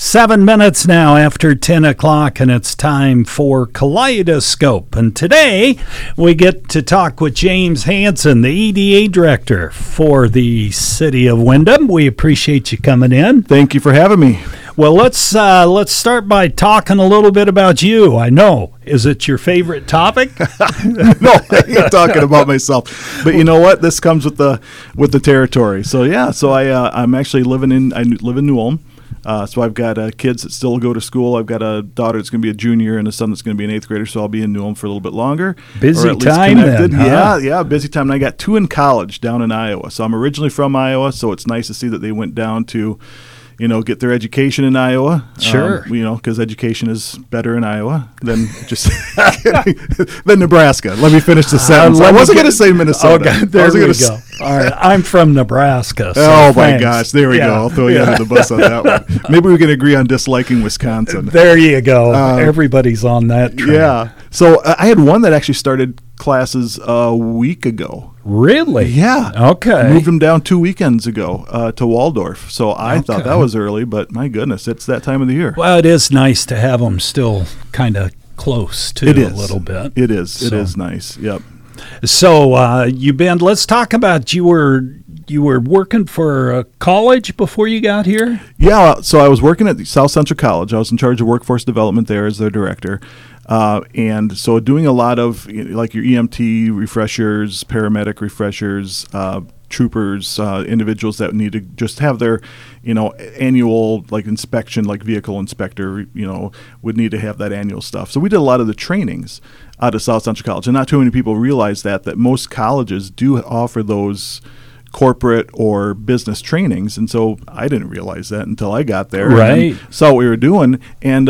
7 minutes now after 10 o'clock, and it's time for Kaleidoscope. And today we get to talk with James Hanson, the EDA director for the city of Windham. We appreciate you coming in. Thank you for having me. Well, let's start by talking a little bit about you. I know. Is it your favorite topic? No, I ain't talking about myself. But you know what? This comes with the territory. So yeah, I'm actually I live in New Ulm. So I've got kids that still go to school. I've got a daughter that's going to be a junior and a son that's going to be an eighth grader. So I'll be in New Ulm for a little bit longer. Busy time then, huh? Yeah, busy time. And I got two in college down in Iowa. So I'm originally from Iowa. So it's nice to see that they went down to, get their education in Iowa. Sure. Because education is better in Iowa than than Nebraska. Let me finish the sentence. I wasn't going to say Minnesota. Okay, there we go. All right, I'm from Nebraska. So oh, my thanks. gosh. There we go. I'll throw you under the bus on that one. Maybe we can agree on disliking Wisconsin. There you go. Everybody's on that train. Yeah. So I had one that actually started classes a week ago. Really? Yeah. Okay. Moved them down 2 weekends ago to Waldorf. So I thought that was early, but my goodness, it's that time of the year. Well, it is nice to have them still kind of close to a little bit. It is. It is nice. Yep. So let's talk about you were working for a college before you got here? Yeah. So I was working at South Central College. I was in charge of workforce development there as their director. And so doing a lot of like your EMT refreshers, paramedic refreshers, troopers, individuals that need to just have their, annual like inspection, like vehicle inspector, would need to have that annual stuff. So we did a lot of the trainings out of South Central College, and not too many people realize that most colleges do offer those corporate or business trainings, and so I didn't realize that until I got there, right? And saw what we were doing, and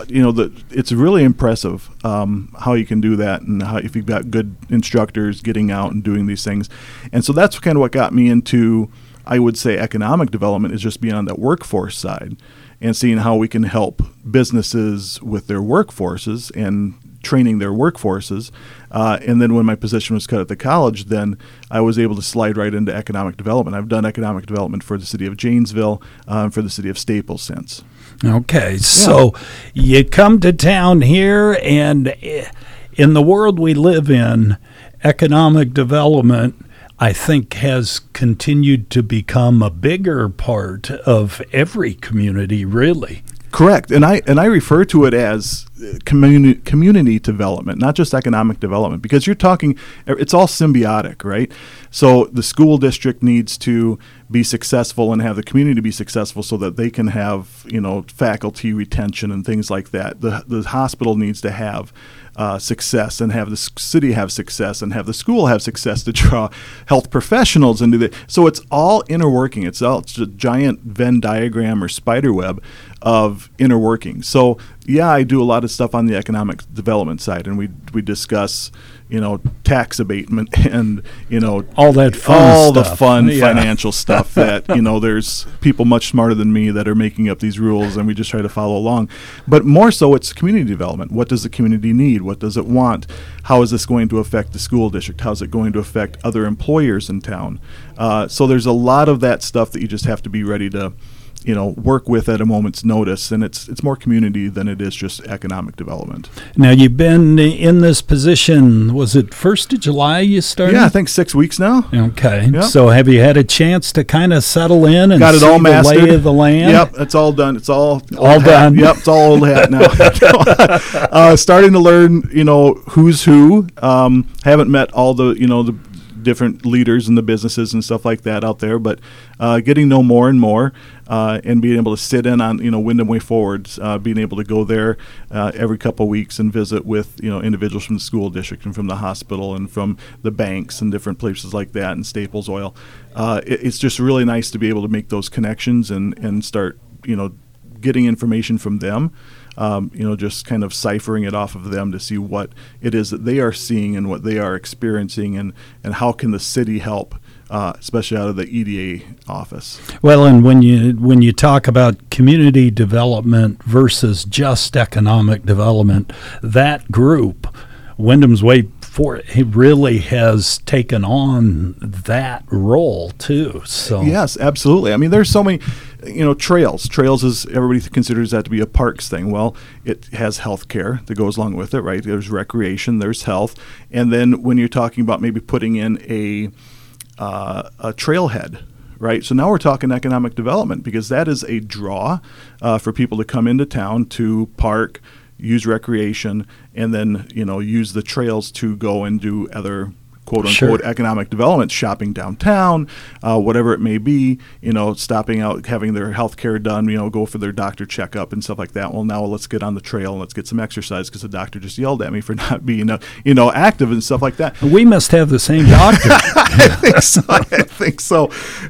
it's really impressive how you can do that, and how if you've got good instructors getting out and doing these things, and so that's kind of what got me into, I would say, economic development, is just being on that workforce side and seeing how we can help businesses with their workforces and training their workforces. And then when my position was cut at the college, then I was able to slide right into economic development. I've done economic development for the city of Janesville, for the city of Staples since. Okay, so you come to town here, and in the world we live in, economic development, I think, has continued to become a bigger part of every community, really. Correct, and I refer to it as community development, not just economic development, because you're talking, it's all symbiotic, right? So the school district needs to be successful and have the community be successful so that they can have, faculty retention and things like that. The hospital needs to have success, and have the city have success, and have the school have success to draw health professionals into the. So it's all interworking. It's a giant Venn diagram or spider web of interworking. So yeah, I do a lot of stuff on the economic development side, and we discuss tax abatement and all that fun the fun financial stuff that there's people much smarter than me that are making up these rules, and we just try to follow along. But more so, it's community development. What does the community need? What does it want? How is this going to affect the school district? How is it going to affect other employers in town? So there's a lot of that stuff that you just have to be ready to work with at a moment's notice, and it's more community than it is just economic development. Now, you've been in this position, was it 1st of July you started? Yeah, I think 6 weeks now. Okay. Yep. So have you had a chance to kind of settle in and got it see all the mastered. lay of the land? Yep, it's all done. It's all done. Yep, it's all old hat now. Starting to learn, who's who. Haven't met all the different leaders in the businesses and stuff like that out there, but getting to know more and more, and being able to sit in on Windham Way Forward, being able to go there every couple of weeks and visit with individuals from the school district and from the hospital and from the banks and different places like that, and Staples Oil. It's just really nice to be able to make those connections and start getting information from them. Just kind of ciphering it off of them to see what it is that they are seeing and what they are experiencing, and how can the city help, especially out of the EDA office. Well, and when you talk about community development versus just economic development, that group, Windham's Way Forward, he really has taken on that role too. So yes, absolutely. I mean, there's so many. trails. Trails is, everybody considers that to be a parks thing. Well, it has health care that goes along with it, right? There's recreation, there's health. And then when you're talking about maybe putting in a trailhead, right? So now we're talking economic development, because that is a draw for people to come into town to park, use recreation, and then, use the trails to go and do other quote-unquote economic development, shopping downtown, whatever it may be, stopping out, having their health care done, go for their doctor checkup and stuff like that. Well, now let's get on the trail and let's get some exercise, because the doctor just yelled at me for not being, active and stuff like that. We must have the same doctor. I think so.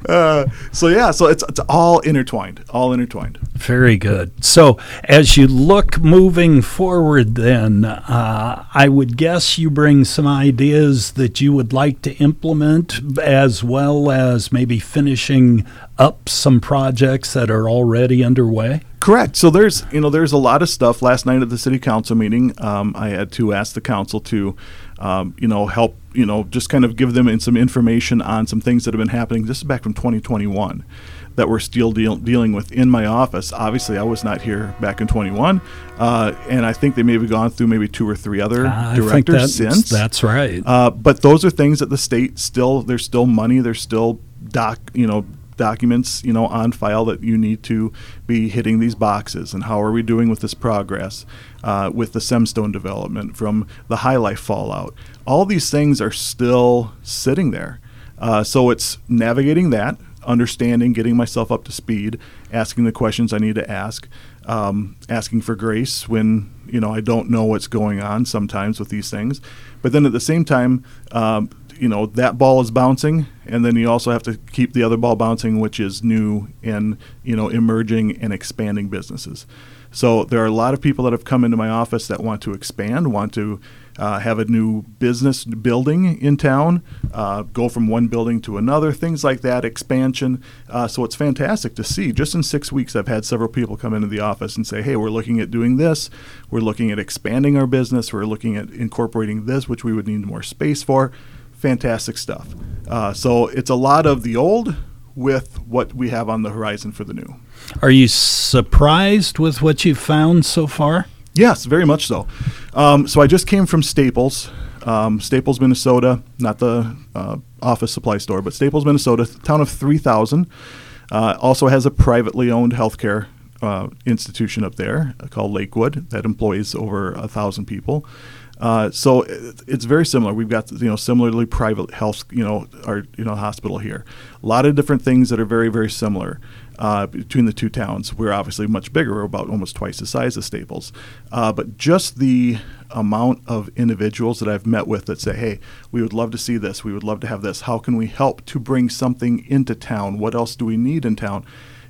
So it's all intertwined. Very good. So as you look moving forward then, I would guess you bring some ideas that you would like to implement, as well as maybe finishing up some projects that are already underway? Correct. So there's a lot of stuff. Last night at the city council meeting, I had to ask the council to help, just kind of give them some information on some things that have been happening. This is back from 2021 that we're still dealing with in my office. Obviously, I was not here back in 21, and I think they may have gone through maybe 2 or 3 other directors since. That's right. But those are things that the state there's still money, there's still documents, on file that you need to be hitting these boxes. And how are we doing with this progress with the Semstone development from the High Life fallout? All these things are still sitting there. So it's navigating that, understanding, getting myself up to speed, asking the questions I need to ask, asking for grace when, I don't know what's going on sometimes with these things. But then at the same time, that ball is bouncing, and then you also have to keep the other ball bouncing, which is new and, emerging and expanding businesses. So there are a lot of people that have come into my office that want to expand, want to have a new business building in town, go from one building to another, things like that, expansion. So it's fantastic to see. Just in 6 weeks, I've had several people come into the office and say, hey, we're looking at doing this. We're looking at expanding our business. We're looking at incorporating this, which we would need more space for. Fantastic stuff. So it's a lot of the old with what we have on the horizon for the new. Are you surprised with what you've found so far? Yes, very much so. So I just came from Staples, Minnesota, not the office supply store, but Staples, Minnesota, town of 3,000. Also has a privately owned healthcare institution up there called Lakewood that employs over 1,000 people. So it's very similar. We've got, similarly private health, our, hospital here. A lot of different things that are very, very similar between the two towns. We're obviously much bigger. We're about almost twice the size of Staples. But just the amount of individuals that I've met with that say, hey, we would love to see this. We would love to have this. How can we help to bring something into town? What else do we need in town?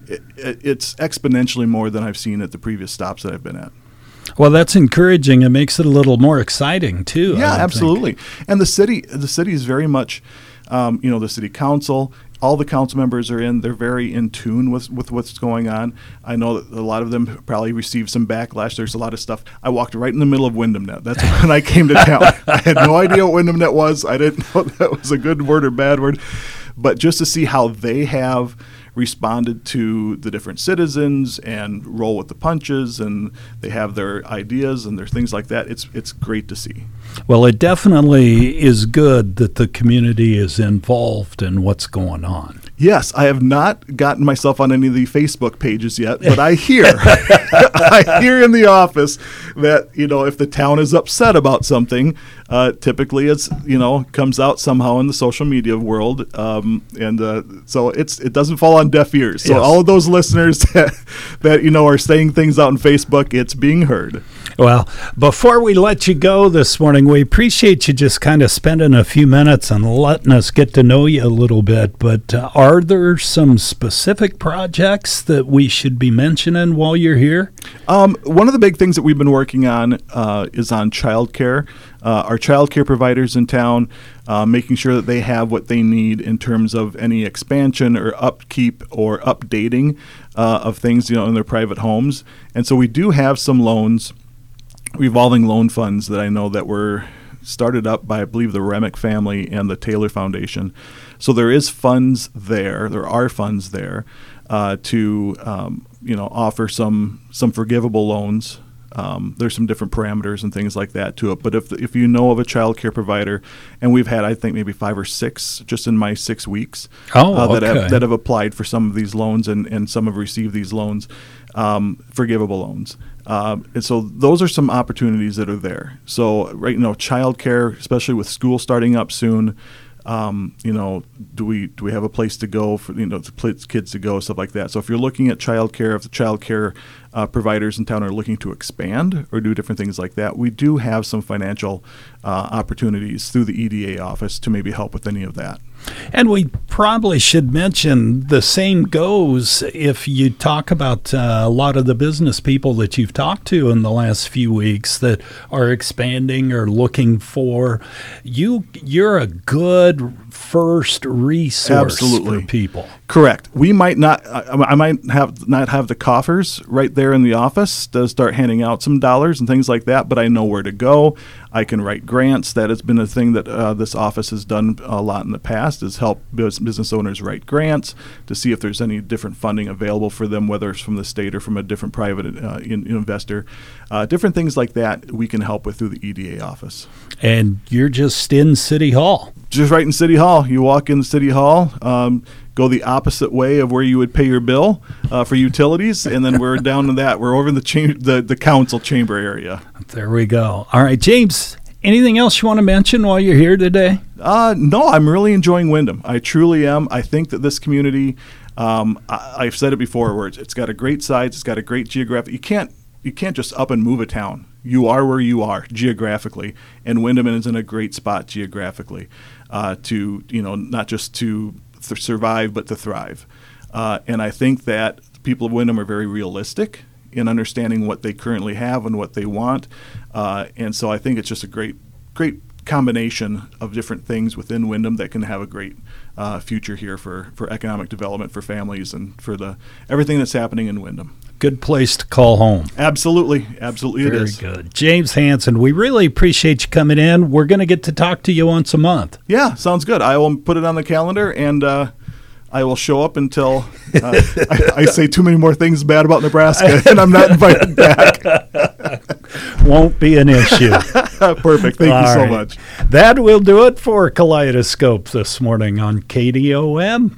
It's exponentially more than I've seen at the previous stops that I've been at. Well, that's encouraging. It makes it a little more exciting, too. Yeah, absolutely. And the city is very much, the city council, all the council members are in. They're very in tune with what's going on. I know that a lot of them probably received some backlash. There's a lot of stuff. I walked right in the middle of WindhamNet. That's when I came to town. I had no idea what WindhamNet was. I didn't know that was a good word or bad word. But just to see how they have responded to the different citizens and roll with the punches, and they have their ideas and their things like that. It's great to see. Well, it definitely is good that the community is involved in what's going on. Yes, I have not gotten myself on any of the Facebook pages yet, but I hear I hear in the office that, if the town is upset about something, typically it's, comes out somehow in the social media world. So it doesn't fall on deaf ears. So all of those listeners that are saying things out on Facebook, it's being heard. Well, before we let you go this morning, we appreciate you just kind of spending a few minutes and letting us get to know you a little bit. But are there some specific projects that we should be mentioning while you're here? One of the big things that we've been working on is on childcare. Our childcare providers in town, making sure that they have what they need in terms of any expansion or upkeep or updating of things, in their private homes. And so we do have some loans, revolving loan funds that I know that were started up by, I believe, the Remick family and the Taylor Foundation. So there is funds there. There are funds there. to offer some forgivable loans. There's some different parameters and things like that to it. But if you know of a child care provider, and we've had, I think, maybe 5 or 6 just in my 6 weeks that have applied for some of these loans, and some have received these loans, forgivable loans. And so those are some opportunities that are there. So child care, especially with school starting up soon, do we have a place to go for kids to go, stuff like that. So if you're looking at childcare, if the childcare providers in town are looking to expand or do different things like that, we do have some financial opportunities through the EDA office to maybe help with any of that. And we probably should mention the same goes if you talk about a lot of the business people that you've talked to in the last few weeks that are expanding or looking for. You're a good first resource for people. Correct. We might not. I might not have the coffers right there in the office to start handing out some dollars and things like that, but I know where to go. I can write grants. That has been a thing that this office has done a lot in the past, is help business owners write grants to see if there's any different funding available for them, whether it's from the state or from a different private investor. Different things like that we can help with through the EDA office. And you're just in City Hall. Just right in City Hall. You walk in City Hall, go the opposite way of where you would pay your bill for utilities, and then we're down to that. We're over in the council chamber area. There we go. All right, James, anything else you want to mention while you're here today? No, I'm really enjoying Windham. I truly am. I think that this community, I've said it before, where it's got a great size, it's got a great geographic. You can't just up and move a town. You are where you are geographically, and Windham is in a great spot geographically to not just to survive but to thrive. And I think that people of Windham are very realistic in understanding what they currently have and what they want. And so I think it's just a great combination of different things within Windham that can have a great future here for economic development, for families, and for everything that's happening in Windham. Good place to call home. Absolutely it is. Very good. James Hanson, we really appreciate you coming in. We're going to get to talk to you once a month. Yeah, sounds good. I will put it on the calendar, and I will show up until I say too many more things bad about Nebraska, and I'm not invited back. Won't be an issue. Perfect. Thank you so much. That will do it for Kaleidoscope this morning on KDOM.